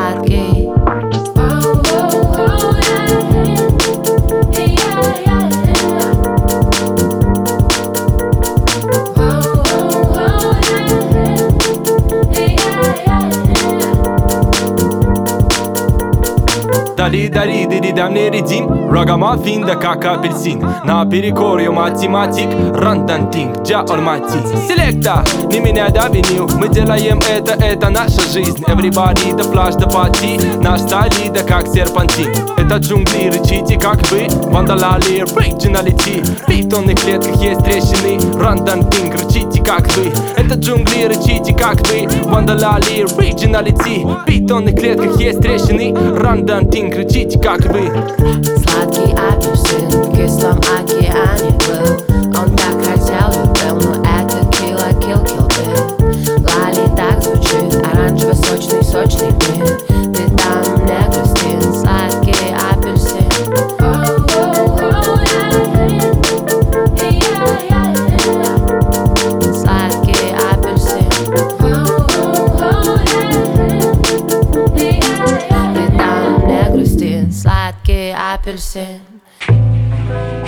сладкий. Дари, дари, дари, дай мне редим. Рогамаффин, да как апельсин. Наперекор ее математик. Рандантинг, джа ормати. Селекта, не меняй до винил. Мы делаем это наша жизнь. Everybody, да флаш, да пати. Наш стали, да как серпантин. Это джунгли, рычите как вы. Вандалали, оригиналити. В бетонных клетках есть трещины. Рандантинг, рычите как вы. Это джунгли, рычите как вы. Вандалали, оригиналити. В бетонных клетках есть трещины. Рандантинг, кричите как вы. Сладкий апельсин в кислом океане был. Он так хотел, любил, но это kill Лали так звучит, оранжево-сочный, сочный мир. Ты там не грусти, сладкий апельсин. Сладкий апельсин. Ты там не грусти, сладкий апельсин.